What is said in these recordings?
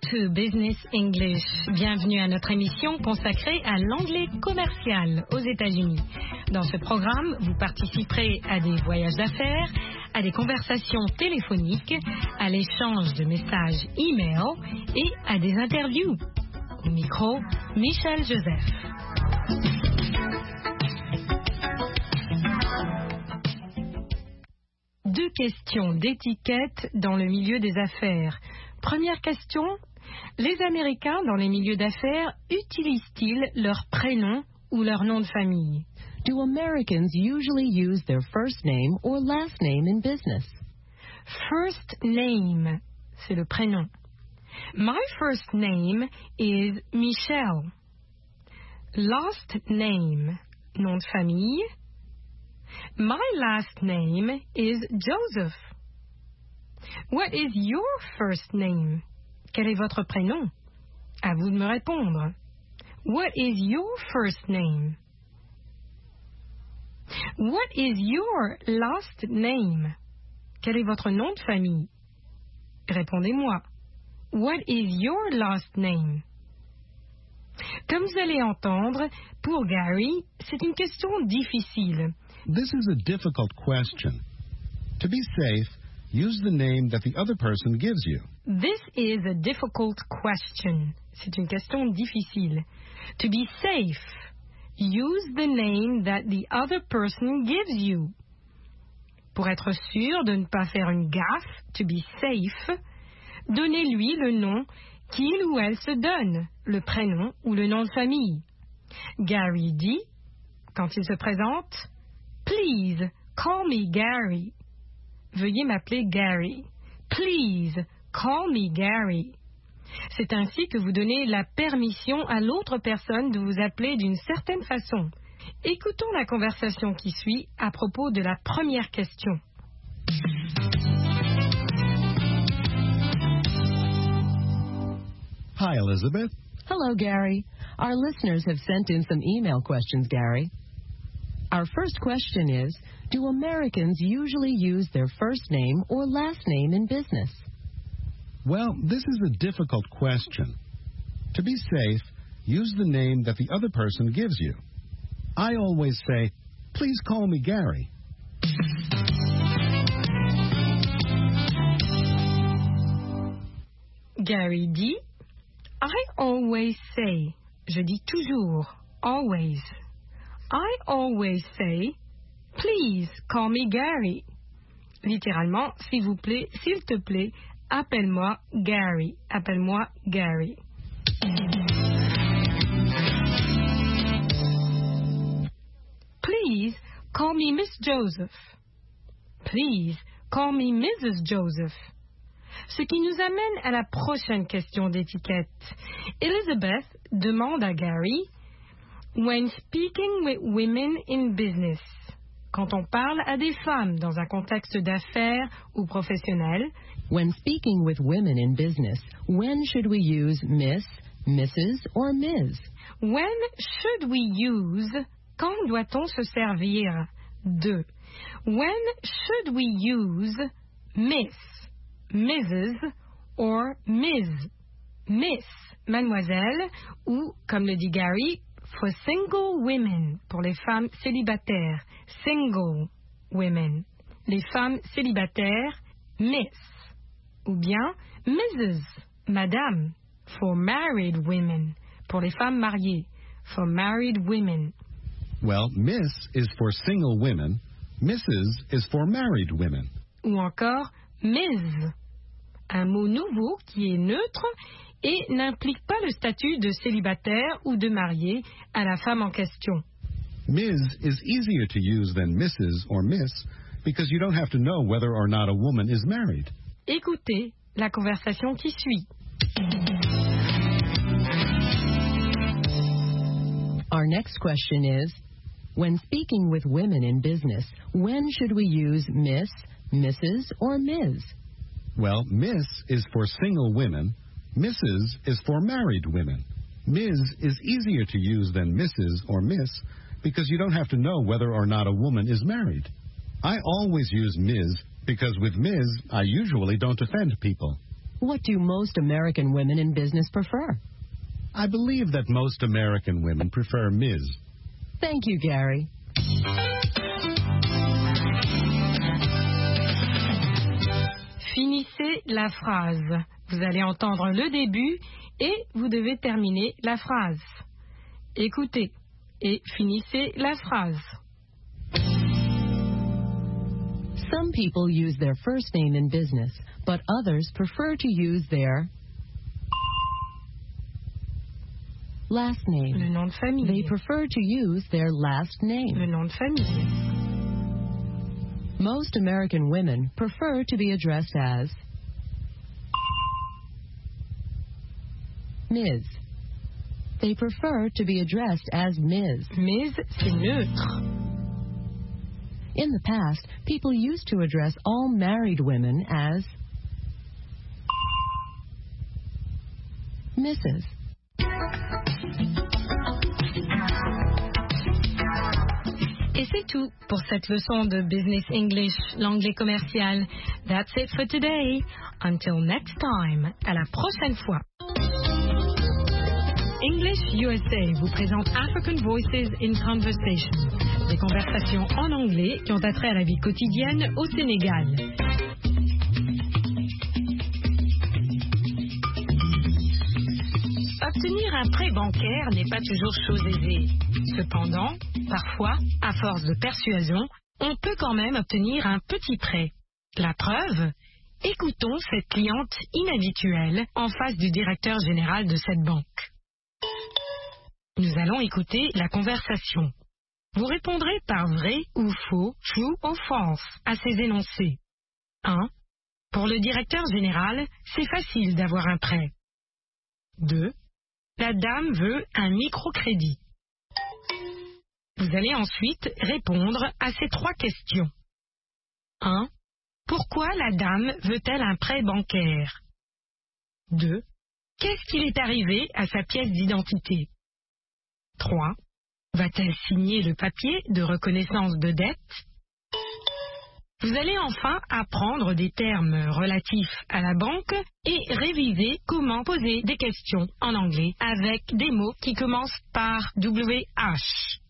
to Business English. Bienvenue à notre émission consacrée à l'anglais commercial aux États-Unis. Dans ce programme, vous participerez à des voyages d'affaires, à des conversations téléphoniques, à l'échange de messages e-mail et à des interviews. Au micro, Michel Joseph. Deux questions d'étiquette dans le milieu des affaires. Première question, les Américains dans les milieux d'affaires utilisent-ils leur prénom ou leur nom de famille? Do Americans usually use their first name or last name in business? First name, c'est le prénom. My first name is Michelle. Last name, nom de famille. My last name is Joseph. What is your first name? Quel est votre prénom? À vous de me répondre. What is your first name? What is your last name? Quel est votre nom de famille? Répondez-moi. What is your last name? Comme vous allez entendre, pour Gary, c'est une question difficile. This is a difficult question. To be safe, use the name that the other person gives you. This is a difficult question. C'est une question difficile. To be safe, use the name that the other person gives you. Pour être sûr de ne pas faire une gaffe, to be safe, donnez-lui le nom qu'il ou elle se donne, le prénom ou le nom de famille. Gary dit, quand il se présente, Please, call me Gary. Veuillez m'appeler Gary. Please, call me Gary. C'est ainsi que vous donnez la permission à l'autre personne de vous appeler d'une certaine façon. Écoutons la conversation qui suit à propos de la première question. Hi, Elizabeth. Hello, Gary. Our listeners have sent in some email questions, Gary. Our first question is, do Americans usually use their first name or last name in business? Well, this is a difficult question. To be safe, use the name that the other person gives you. I always say, please call me Gary. Gary dit, I always say, je dis toujours, always. I always say, please call me Gary. Littéralement, s'il vous plaît, s'il te plaît, appelle-moi Gary. Appelle-moi Gary. Please call me Miss Joseph. Please call me Mrs. Joseph. Ce qui nous amène à la prochaine question d'étiquette. Elizabeth demande à Gary, when speaking with women in business, quand on parle à des femmes dans un contexte d'affaires ou professionnel, when speaking with women in business, when should we use Miss, Mrs. or Ms? When should we use, quand doit-on se servir de? When should we use Miss, Mrs. or Ms? Miss, mademoiselle, ou, comme le dit Gary, for single women, pour les femmes célibataires, single women. Les femmes célibataires, Miss. Ou bien Mrs., madame, for married women, pour les femmes mariées, for married women. Well, Miss is for single women, Mrs. is for married women. Ou encore Ms., un mot nouveau qui est neutre et n'implique pas le statut de célibataire ou de marié à la femme en question. Ms. is easier to use than Mrs. or Miss because you don't have to know whether or not a woman is married. Écoutez la conversation qui suit. Our next question is, when speaking with women in business, when should we use Miss, Mrs. or Ms? Well, Miss is for single women, Mrs. is for married women. Ms. is easier to use than Mrs. or Miss because you don't have to know whether or not a woman is married. I always use Ms. because with Ms. I usually don't offend people. What do most American women in business prefer? I believe that most American women prefer Ms. Thank you, Gary. Finissez la phrase. Vous allez entendre le début et vous devez terminer la phrase. Écoutez et finissez la phrase. Some people use their first name in business, but others prefer to use their last name. Le nom de famille. They prefer to use their last name. Le nom de famille. Most American women prefer to be addressed as Ms. They prefer to be addressed as Ms. Ms, c'est neutre. In the past, people used to address all married women as Mrs. Et c'est tout pour cette leçon de Business English, l'anglais commercial. That's it for today. Until next time. À la prochaine fois. English USA vous présente African Voices in Conversation. Des conversations en anglais qui ont attrait à la vie quotidienne au Sénégal. Obtenir un prêt bancaire n'est pas toujours chose aisée. Cependant, parfois, à force de persuasion, on peut quand même obtenir un petit prêt. La preuve ? Écoutons cette cliente inhabituelle en face du directeur général de cette banque. Nous allons écouter la conversation. Vous répondrez par vrai ou faux, true ou false, à ces énoncés. 1. Pour le directeur général, c'est facile d'avoir un prêt. 2. La dame veut un microcrédit. Vous allez ensuite répondre à ces 3 questions. 1. Pourquoi la dame veut-elle un prêt bancaire? 2. Qu'est-ce qu'il est arrivé à sa pièce d'identité? 3. Va-t-elle signer le papier de reconnaissance de dette? Vous allez enfin apprendre des termes relatifs à la banque et réviser comment poser des questions en anglais avec des mots qui commencent par WH.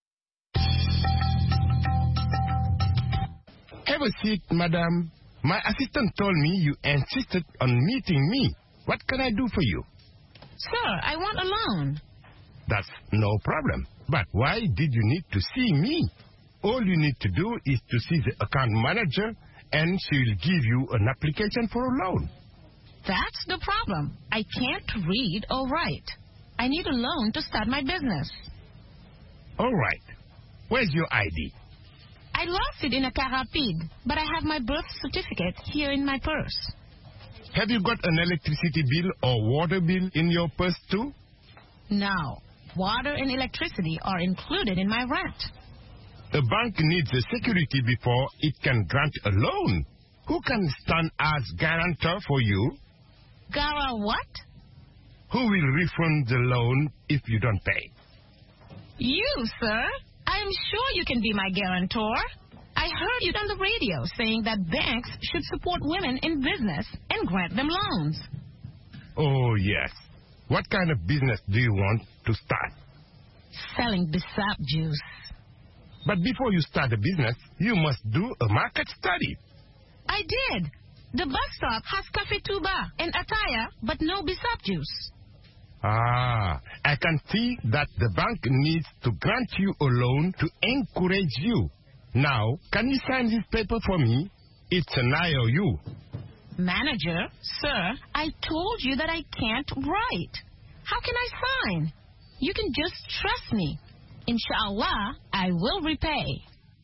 Have a seat, madam. My assistant told me you insisted on meeting me. What can I do for you? Sir, I want a loan. That's no problem. But why did you need to see me? All you need to do is to see the account manager and she will give you an application for a loan. That's the problem. I can't read or write. I need a loan to start my business. All right. Where's your ID? I lost it in a car rapide, but I have my birth certificate here in my purse. Have you got an electricity bill or water bill in your purse too? No. Water and electricity are included in my rent. A bank needs a security before it can grant a loan. Who can stand as guarantor for you? Gara what? Who will refund the loan if you don't pay? You, sir. I'm sure you can be my guarantor. I heard you on the radio saying that banks should support women in business and grant them loans. Oh, yes. What kind of business do you want to start? Selling Bissap juice. But before you start a business, you must do a market study. I did. The bus stop has Cafe Tuba and Ataya, but no Bissap juice. Ah, I can see that the bank needs to grant you a loan to encourage you. Now, can you sign this paper for me? It's an IOU. Manager, sir, I told you that I can't write. How can I sign? You can just trust me. Inshallah, I will repay.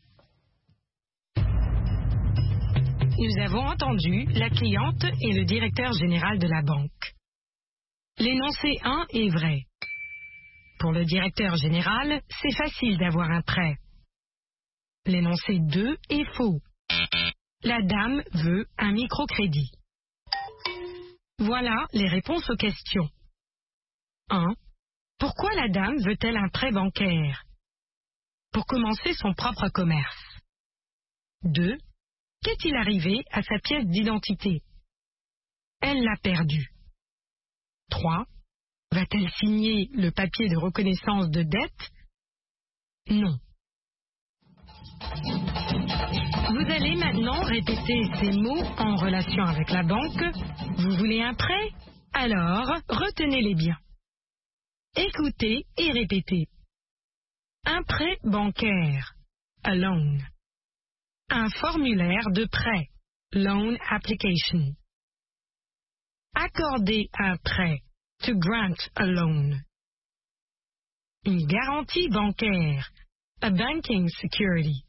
Nous avons entendu la cliente et le directeur général de la banque. L'énoncé 1 est vrai. Pour le directeur général, c'est facile d'avoir un prêt. L'énoncé 2 est faux. La dame veut un microcrédit. Voilà les réponses aux questions. 1. Pourquoi la dame veut-elle un prêt bancaire? Pour commencer son propre commerce. 2. Qu'est-il arrivé à sa pièce d'identité? Elle l'a perdu. 3. Va-t-elle signer le papier de reconnaissance de dette? Non. Vous allez maintenant répéter ces mots en relation avec la banque. Vous voulez un prêt? Alors, retenez-les bien. Écoutez et répétez. Un prêt bancaire, a loan. Un formulaire de prêt, loan application. Accorder un prêt, to grant a loan. Une garantie bancaire, a banking security.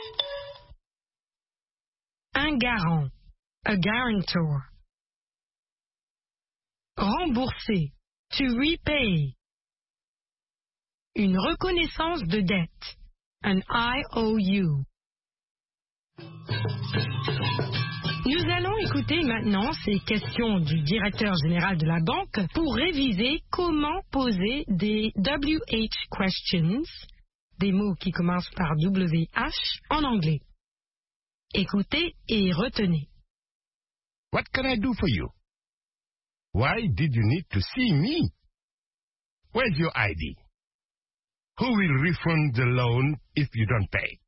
Un garant, a guarantor. Rembourser, to repay. Une reconnaissance de dette, an IOU. Nous allons écouter maintenant ces questions du directeur général de la banque pour réviser comment poser des WH questions, des mots qui commencent par WH en anglais. Écoutez et retenez. What can I do for you? Why did you need to see me? Where's your ID? Who will refund the loan if you don't pay?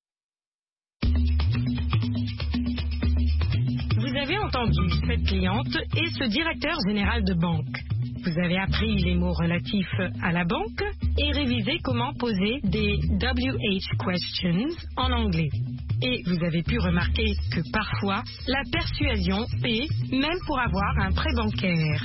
Vous avez entendu cette cliente et ce directeur général de banque. Vous avez appris les mots relatifs à la banque et révisé comment poser des WH questions en anglais. Et vous avez pu remarquer que parfois, la persuasion paie même pour avoir un prêt bancaire.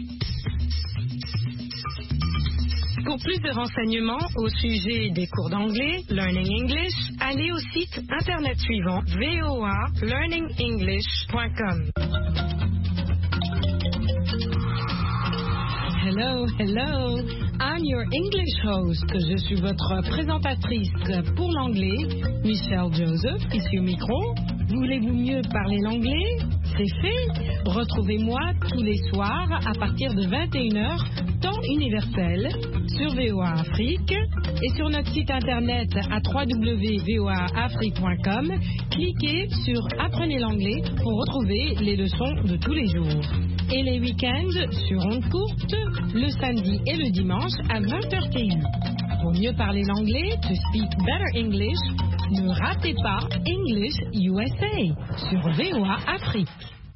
Pour plus de renseignements au sujet des cours d'anglais, Learning English, allez au site internet suivant voalearningenglish.com. Hello, hello. I'm your English host. Je suis votre présentatrice pour l'anglais, Michelle Joseph, ici au micro. Voulez-vous mieux parler l'anglais? C'est fait. Retrouvez-moi tous les soirs à partir de 21h, temps universel, sur VOA Afrique et sur notre site internet à www.voaafrique.com. Cliquez sur Apprenez l'anglais pour retrouver les leçons de tous les jours. Et les week-ends sur ondes courtes, le samedi et le dimanche à 20h TU. Pour mieux parler l'anglais, to speak better English, ne ratez pas English USA sur VOA Afrique.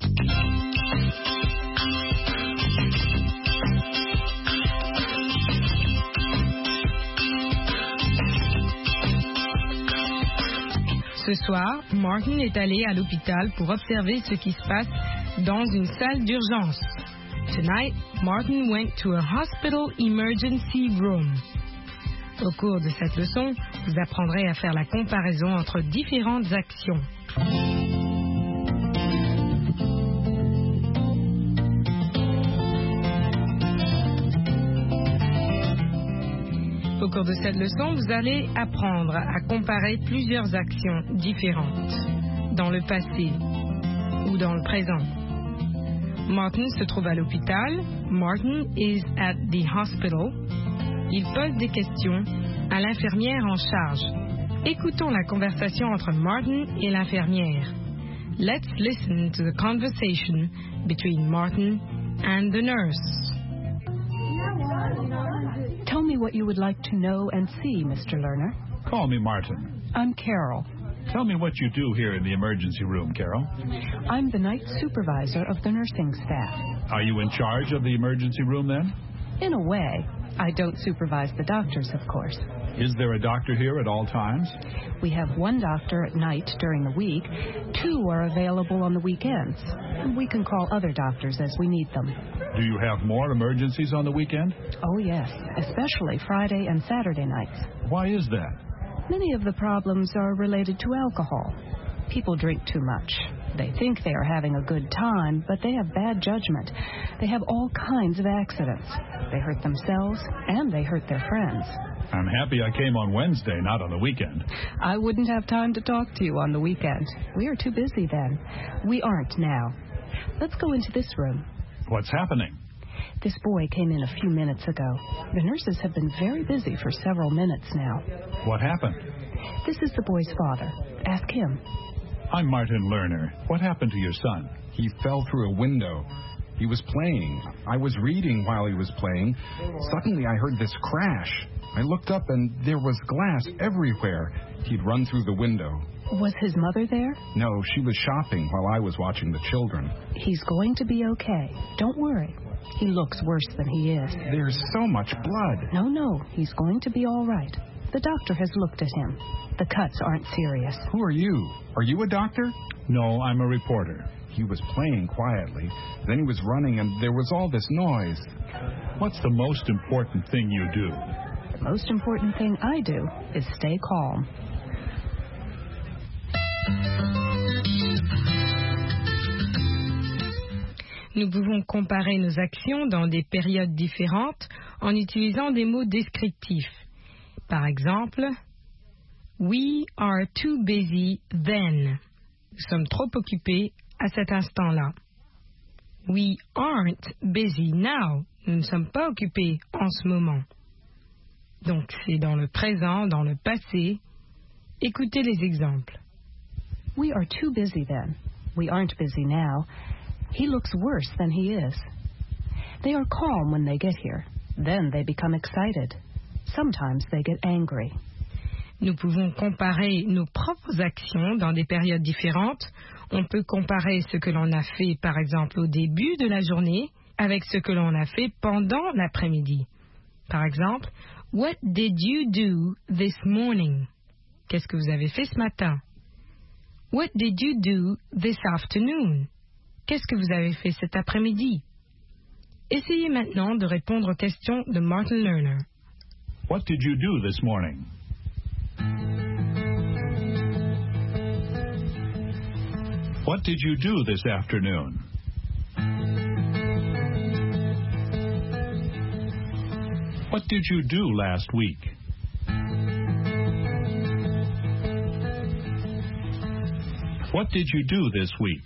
Ce soir, Martin est allé à l'hôpital pour observer ce qui se passe dans une salle d'urgence. Tonight, Martin went to a hospital emergency room. Au cours de cette leçon, vous apprendrez à faire la comparaison entre différentes actions. Au cours de cette leçon, vous allez apprendre à comparer plusieurs actions différentes dans le passé ou dans le présent. Martin se trouve à l'hôpital. Martin is at the hospital. Il pose des questions à l'infirmière en charge. Écoutons la conversation entre Martin et l'infirmière. Let's listen to the conversation between Martin and the nurse. Tell me what you would like to know and see, Mr. Lerner. Call me Martin. I'm Carol. Tell me what you do here in the emergency room, Carol. I'm the night supervisor of the nursing staff. Are you in charge of the emergency room then? In a way. I don't supervise the doctors, of course. Is there a doctor here at all times? We have one doctor at night during the week. 2 are available on the weekends. We can call other doctors as we need them. Do you have more emergencies on the weekend? Oh, yes, especially Friday and Saturday nights. Why is that? Many of the problems are related to alcohol. People drink too much. They think they are having a good time, but they have bad judgment. They have all kinds of accidents. They hurt themselves, and they hurt their friends. I'm happy I came on Wednesday, not on the weekend. I wouldn't have time to talk to you on the weekend. We are too busy then. We aren't now. Let's go into this room. What's happening? This boy came in a few minutes ago. The nurses have been very busy for several minutes now. What happened? This is the boy's father. Ask him. I'm Martin Lerner. What happened to your son? He fell through a window. He was playing. I was reading while he was playing. Suddenly I heard this crash. I looked up and there was glass everywhere. He'd run through the window. Was his mother there? No, she was shopping while I was watching the children. He's going to be okay. Don't worry. He looks worse than he is. There's so much blood. No, he's going to be all right. The doctor has looked at him. The cuts aren't serious. Who are you? Are you a doctor? No, I'm a reporter. He was playing quietly. Then he was running and there was all this noise. What's the most important thing you do? The most important thing I do is stay calm. Nous pouvons comparer nos actions dans des périodes différentes en utilisant des mots descriptifs. Par exemple, we are too busy then. Nous sommes trop occupés à cet instant-là. We aren't busy now. Nous ne sommes pas occupés en ce moment. Donc c'est dans le présent, dans le passé. Écoutez les exemples. We are too busy then. We aren't busy now. He looks worse than he is. They are calm when they get here. Then they become excited. Sometimes they get angry. Nous pouvons comparer nos propres actions dans des périodes différentes. On peut comparer ce que l'on a fait, par exemple, au début de la journée avec ce que l'on a fait pendant l'après-midi. Par exemple, what did you do this morning? Qu'est-ce que vous avez fait ce matin? What did you do this afternoon? Qu'est-ce que vous avez fait cet après-midi? Essayez maintenant de répondre aux questions de Martin Lerner. What did you do this morning? What did you do this afternoon? What did you do last week? What did you do this week?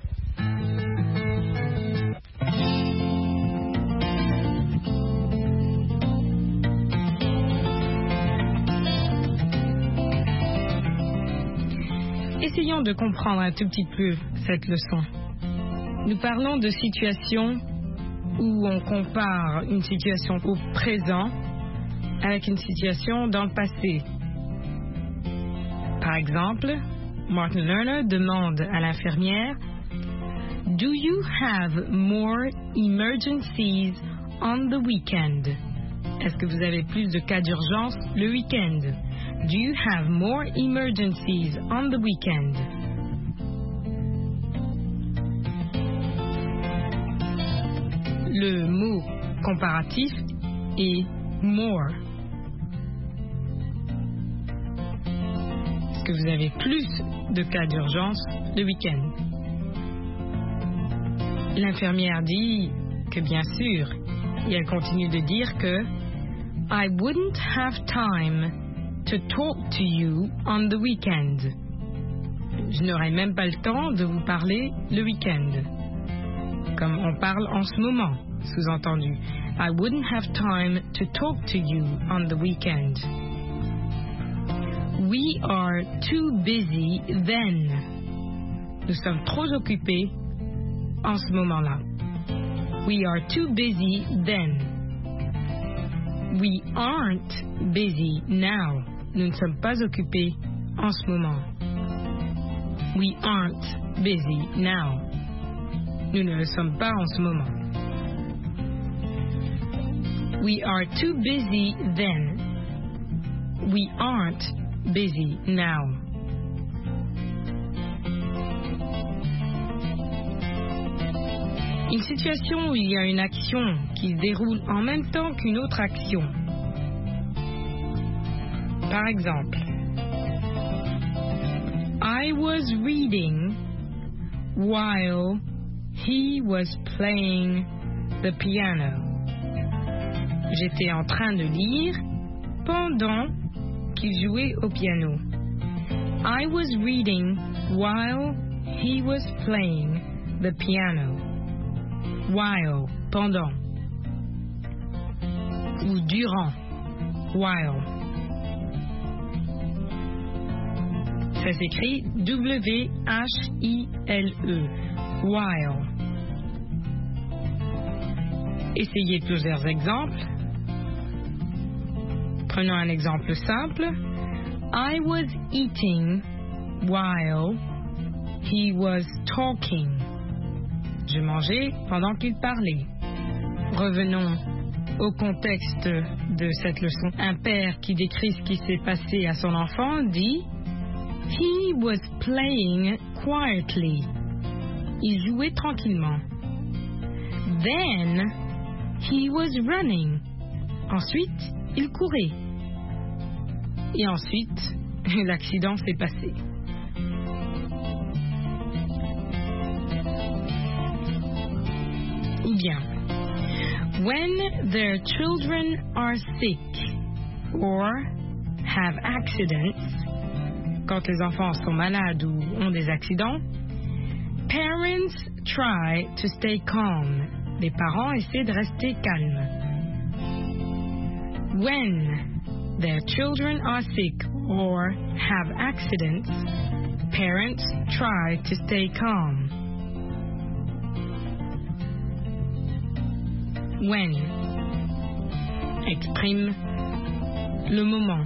Essayons de comprendre un tout petit peu cette leçon. Nous parlons de situations où on compare une situation au présent avec une situation dans le passé. Par exemple, Martin Lerner demande à l'infirmière « Do you have more emergencies on the weekend? » Est-ce que vous avez plus de cas d'urgence le week-end? Do you have more emergencies on the weekend? Le mot comparatif est more. Est-ce que vous avez plus de cas d'urgence le week-end? L'infirmière dit que bien sûr, et elle continue de dire que I wouldn't have time to talk to you on the weekend. Je n'aurai même pas le temps de vous parler le week-end. Comme on parle en ce moment, sous-entendu. I wouldn't have time to talk to you on the weekend. We are too busy then. Nous sommes trop occupés en ce moment-là. We are too busy then. We aren't busy now. Nous ne sommes pas occupés en ce moment. We aren't busy now. Nous ne le sommes pas en ce moment. We are too busy then. We aren't busy now. Une situation où il y a une action qui se déroule en même temps qu'une autre action. Par exemple, I was reading while he was playing the piano. J'étais en train de lire pendant qu'il jouait au piano. I was reading while he was playing the piano. While, pendant. Ou durant. While. Ça s'écrit W-H-I-L-E. While. Essayez plusieurs exemples. Prenons un exemple simple. I was eating while he was talking. Je mangeais pendant qu'il parlait. Revenons au contexte de cette leçon. Un père qui décrit ce qui s'est passé à son enfant dit He was playing quietly. Il jouait tranquillement. Then he was running. Ensuite, il courait. Et ensuite, l'accident s'est passé. Ou bien, when their children are sick or have accidents, quand les enfants sont malades ou ont des accidents, parents try to stay calm. Les parents essaient de rester calmes. When their children are sick or have accidents, parents try to stay calm. When exprime le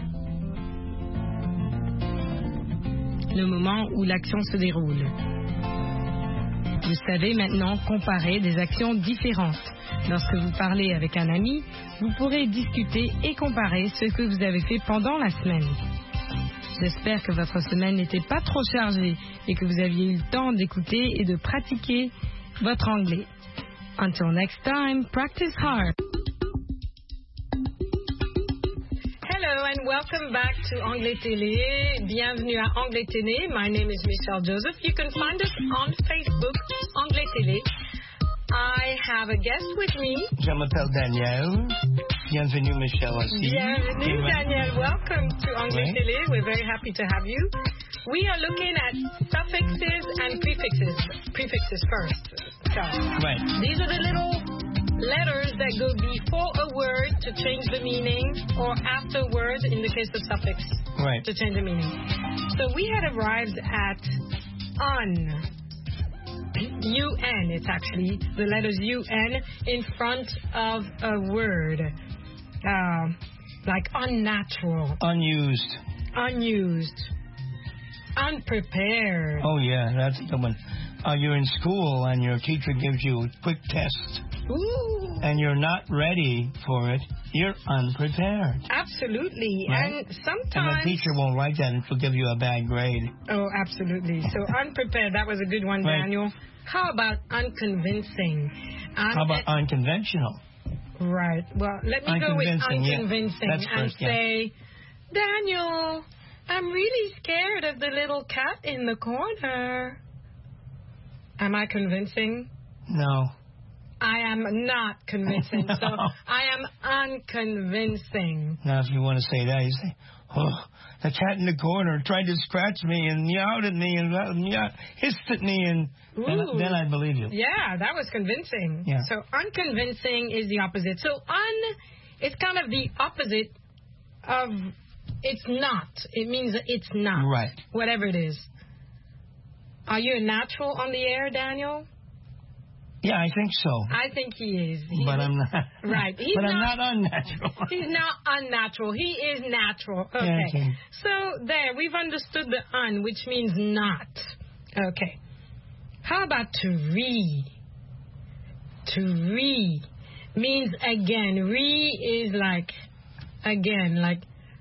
moment où l'action se déroule. Vous savez maintenant comparer des actions différentes. Lorsque vous parlez avec un ami, vous pourrez discuter et comparer ce que vous avez fait pendant la semaine. J'espère que votre semaine n'était pas trop chargée et que vous aviez eu le temps d'écouter et de pratiquer votre anglais. Until next time, practice hard. Hello and welcome back to Anglais Télé. Bienvenue à Anglais Télé. My name is Michelle Joseph. You can find us on Facebook, Anglais Télé. I have a guest with me. Je m'appelle Daniel. Bienvenue, Michelle. Bienvenue, Daniel. Welcome to Anglais Télé. We're very happy to have you. We are looking at suffixes and prefixes. Prefixes first. So, these are the little letters that go before a word to change the meaning, or afterwards in the case of suffix to change the meaning. So we had arrived at un. UN, it's actually the letters UN in front of a word. Like unnatural. Unused. Unprepared. Oh, yeah, that's the one. You're in school and your teacher gives you a quick test. Ooh. And you're not ready for it. You're unprepared. Absolutely. Right? And sometimes... And the teacher won't like that and she'll give you a bad grade. Oh, absolutely. So unprepared, that was a good one, Daniel. How about unconvincing? How about unconventional? Right. Well, let me go with unconvincing and say, Daniel, I'm really scared of the little cat in the corner. Am I convincing? No. I am not convincing. So I am unconvincing. Now, if you want to say that, you say, oh, the cat in the corner tried to scratch me and meowed at me and hissed at me, and then I believe you. Yeah, that was convincing. Yeah. So unconvincing is the opposite. So it's kind of the opposite of it's not. It means it's not. Right. Whatever it is. Are you a natural on the air, Daniel? Yeah, I think so. I think he is. But I'm not. Right. I'm not unnatural. He's not unnatural. He is natural. Okay. Yeah, so there, we've understood the un, which means not. Okay. How about to re? To re means again. Re is like again, like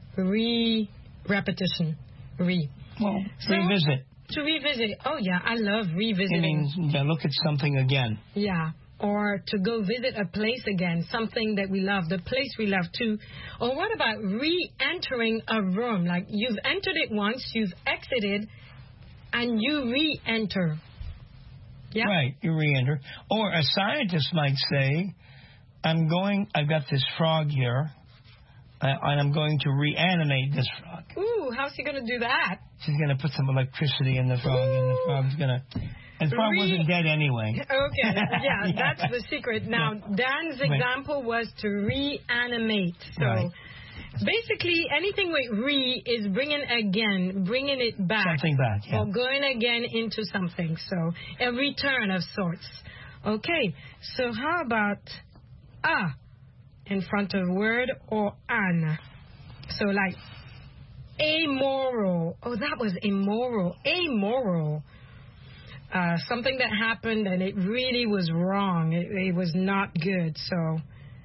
repetition. Re. Well, revisit. To revisit. Oh, yeah, I love revisiting. It means look at something again. Yeah, or to go visit a place again, something that we love, the place we love too. Or what about re-entering a room? Like you've entered it once, you've exited, and you re-enter. Yeah? Right, you re-enter. Or a scientist might say, I've got this frog here, and I'm going to reanimate this frog. Ooh, how's he going to do that? She's going to put some electricity in the frog, and the frog's going to... And the frog wasn't dead anyway. Okay, yeah, that's the secret. Now, Dan's example was to reanimate. So, basically, anything with re is bringing it back. Something back, yeah. Or going again into something. So, a return of sorts. Okay, so how about a in front of word or an. So like amoral. Oh, that was immoral. Amoral. Something that happened and it really was wrong. It was not good. So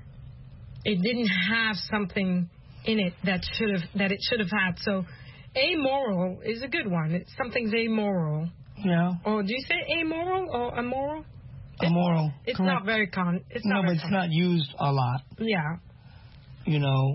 it didn't have something in it that it should have had. So amoral is a good one. Something's amoral. Yeah. Or do you say amoral or immoral? Immoral. It's correct. not very common. But it's not used a lot. Yeah. You know.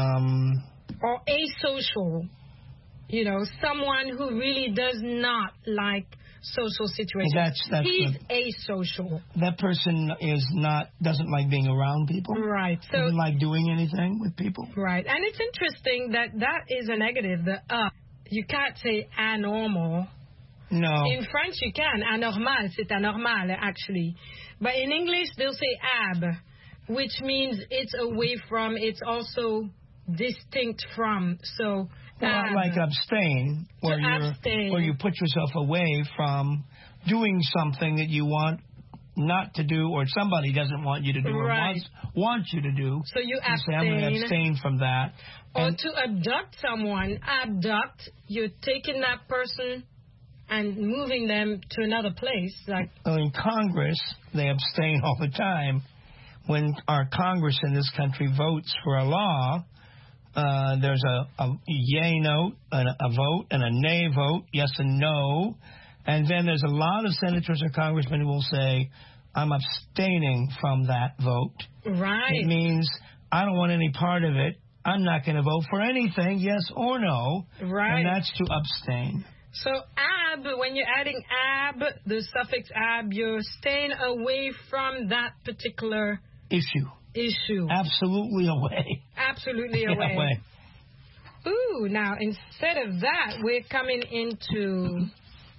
Or asocial. You know, someone who really does not like social situations. He's asocial. That person doesn't like being around people. Right. So doesn't like doing anything with people. Right. And it's interesting that is a negative. You can't say anormal. No. In French you can. Anormal, c'est anormal actually. But in English they'll say ab, which means it's away from, it's also distinct from. So like abstain, where you put yourself away from doing something that you want not to do, or somebody doesn't want you to do, or wants you to do. So you abstain. Say, I'm going to abstain from that. Or to abduct someone. Abduct, you're taking that person and moving them to another place. Like in Congress, they abstain all the time. When our Congress in this country votes for a law, there's a yay vote, and a vote, and a nay vote, yes and no. And then there's a lot of senators or congressmen who will say, I'm abstaining from that vote. Right. It means I don't want any part of it. I'm not going to vote for anything, yes or no. Right. And that's to abstain. So ab, when you're adding ab, the suffix ab, you're staying away from that particular issue. Absolutely away. Absolutely away. Ooh, now instead of that, we're coming into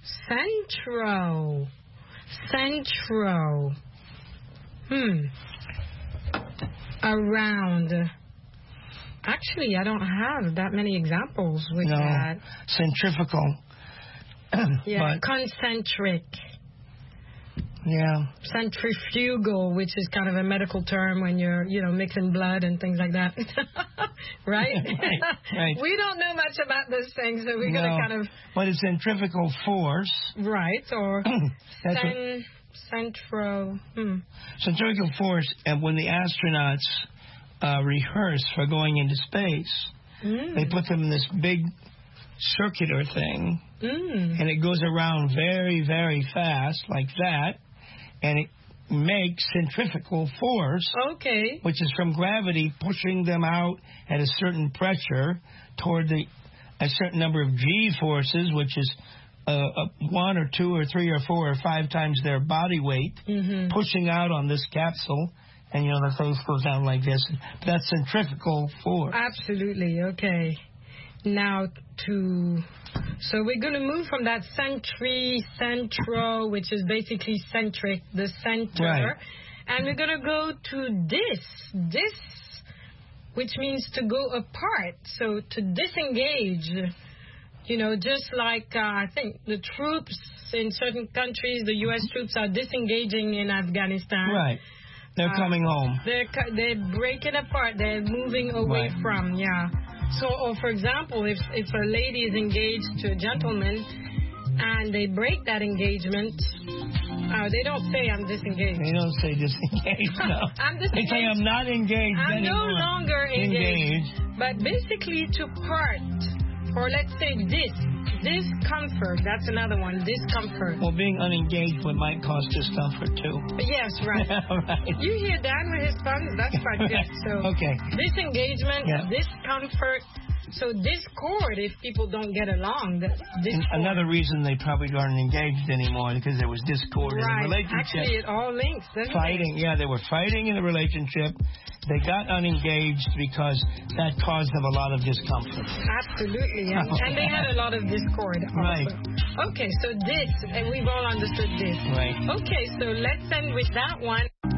centro. Centro. Around. Actually, I don't have that many examples with that. Centrifugal. Yeah, concentric. Yeah. Centrifugal, which is kind of a medical term when you're, mixing blood and things like that. Right? Right. We don't know much about those things, so we're going to kind of... But it's centrifugal force. Right, or centrifugal force, and when the astronauts rehearse for going into space, they put them in this big circular thing, and it goes around very, very fast, like that, and it makes centrifugal force, which is from gravity pushing them out at a certain pressure toward a certain number of G-forces, which is 1 or 2 or 3 or 4 or 5 times their body weight, pushing out on this capsule. And, the face goes down like this. That's centrifugal force. Absolutely. Okay. Now so we're going to move from that centro, which is basically centric, the center. Right. And we're going to go to this, which means to go apart. So to disengage, just like I think the troops in certain countries, the U.S. troops are disengaging in Afghanistan. Right. They're coming home. They're breaking apart. They're moving away from, So, or for example, if a lady is engaged to a gentleman and they break that engagement, they don't say I'm disengaged. They don't say disengaged, no. I'm disengaged. They say I'm not engaged I'm anymore. no longer engaged. But basically to part, or let's say discomfort, that's another one, discomfort. Well, being unengaged might cause discomfort too. Yes, right. Right. You hear Dan with his puns? That's quite good. So disengagement, discomfort. So discord, if people don't get along. Another reason they probably aren't engaged anymore because there was discord in the relationship. Actually, it all links, doesn't it? Yeah, they were fighting in the relationship. They got unengaged because that caused them a lot of discomfort. Absolutely, and they had a lot of discord also. Right. Okay, so and we've all understood this. Right. Okay, so let's end with that one.